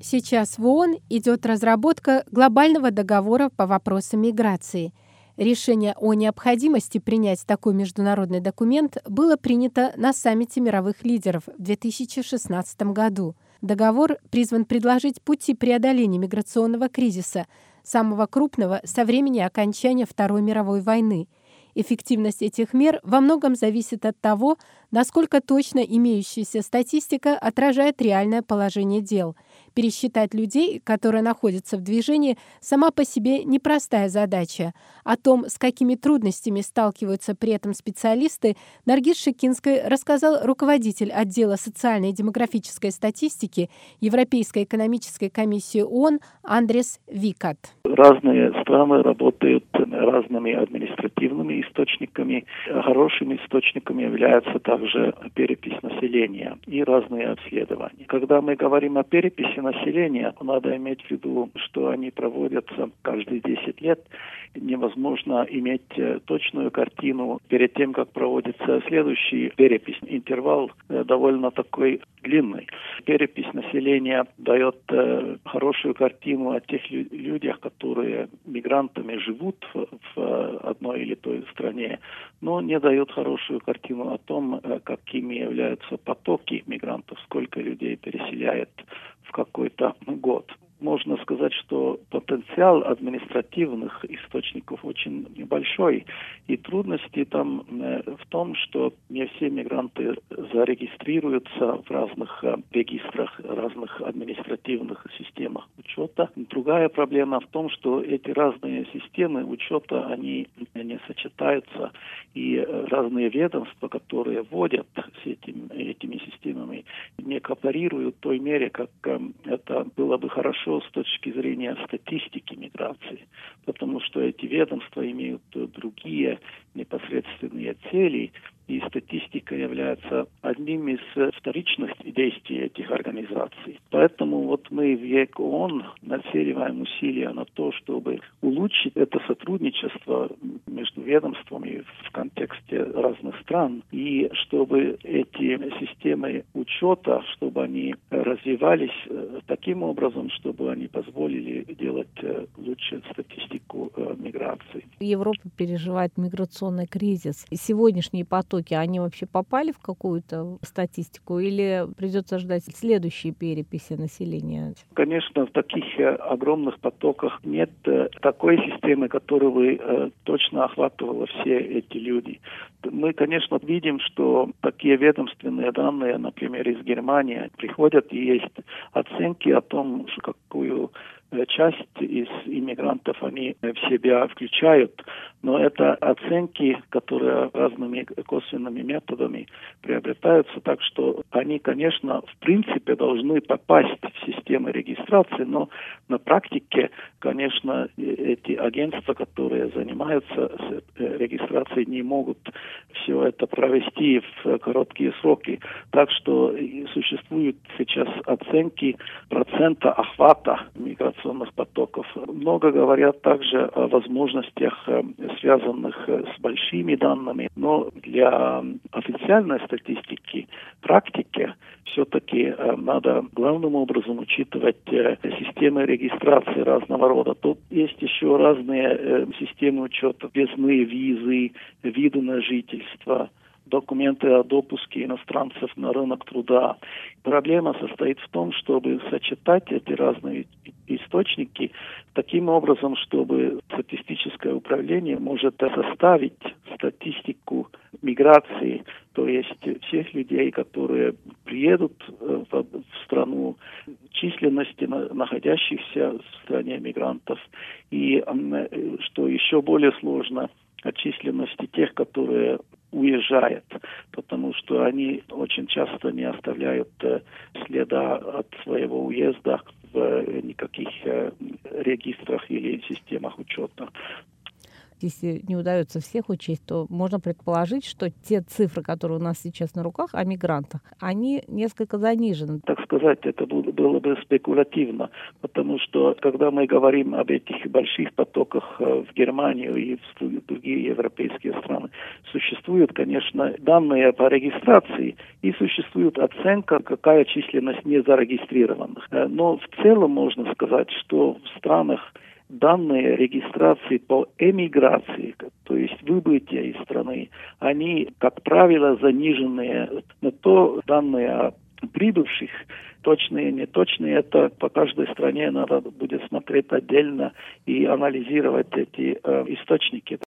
Сейчас в ООН идет разработка глобального договора по вопросам миграции. Решение о необходимости принять такой международный документ было принято на саммите мировых лидеров в 2016 году. Договор призван предложить пути преодоления миграционного кризиса, самого крупного со времени окончания Второй мировой войны. Эффективность этих мер во многом зависит от того, насколько точно имеющаяся статистика отражает реальное положение дел. Пересчитать людей, которые находятся в движении, сама по себе непростая задача. О том, с какими трудностями сталкиваются при этом специалисты, Наргиз Шикинской рассказал руководитель отдела социальной и демографической статистики Европейской экономической комиссии ООН Андрес Викат. Разные страны работают разными административными источниками. Хорошими источниками являются также перепись населения и разные обследования. Когда мы говорим о переписи населения, надо иметь в виду, что они проводятся каждые 10 лет. Невозможно иметь точную картину перед тем, как проводится следующий перепись. Интервал довольно такой длинный. Перепись населения дает хорошую картину о тех людях, которые мигрантами живут в одной или той стране, но не дает хорошую картину о том, какими являются потоки мигрантов, сколько людей переселяет в какой-то год. Можно сказать, что потенциал административных источников очень большой, и трудности там в том, что не все мигранты зарегистрируются в разных регистрах, разных административных системах учета. Другая проблема в том, что эти разные системы учета, они не сочетаются, и разные ведомства, которые вводят этими системами, не кооперируют в той мере, как это было бы хорошо с точки зрения статистики миграции, потому что эти ведомства имеют другие непосредственные цели, и статистика является одним из вторичных действий этих организаций. Поэтому вот мы в ЕКООН нацеливаем усилия на то, чтобы улучшить это сотрудничество между ведомствами в контексте разных стран, и чтобы эти системы учета, чтобы они развивались таким образом, чтобы они позволили делать лучше статистику миграции. Европа переживает миграционный кризис. Сегодняшние потоки, они вообще попали в какую-то статистику или придется ждать следующей переписи населения? Конечно, в таких огромных потоках нет такой системы, которая бы точно охватывала все эти люди. Мы, конечно, видим, что такие ведомственные данные, например, из Германии, приходят и есть оценки о том, какую часть из иммигрантов они в себя включают, но это оценки, которые разными косвенными методами приобретаются, так что они, конечно, в принципе должны попасть в систему регистрации, но на практике, конечно, эти агентства, которые занимаются регистрацией, не могут все это провести в короткие сроки. Так что существуют сейчас оценки процента охвата миграционных потоков. Много говорят также о возможностях, связанных с большими данными, но для официальной статистики, практики, все-таки надо главным образом учитывать системы регистрации разного рода. Тут есть еще разные системы учета, въездные визы, виды на жительство, документы о допуске иностранцев на рынок труда. Проблема состоит в том, чтобы сочетать эти разные источники таким образом, чтобы статистическое управление может составить статистику миграции, то есть всех людей, которые приедут в страну, численности находящихся в стране мигрантов, и, что еще более сложно, о численности тех, которые уезжают, потому что они очень часто не оставляют следа от своего уезда в никаких регистрах или системах учета. Если не удается всех учесть, то можно предположить, что те цифры, которые у нас сейчас на руках о мигрантах, они несколько занижены. Так сказать, это было бы спекулятивно, потому что, когда мы говорим об этих больших потоках в Германию и в другие европейские страны, существуют, конечно, данные по регистрации и существует оценка, какая численность незарегистрированных. Но в целом можно сказать, что в странах данные регистрации по эмиграции, то есть выбытие из страны, они, как правило, заниженные. Но то данные о прибывших, точные, неточные, это по каждой стране надо будет смотреть отдельно и анализировать эти источники.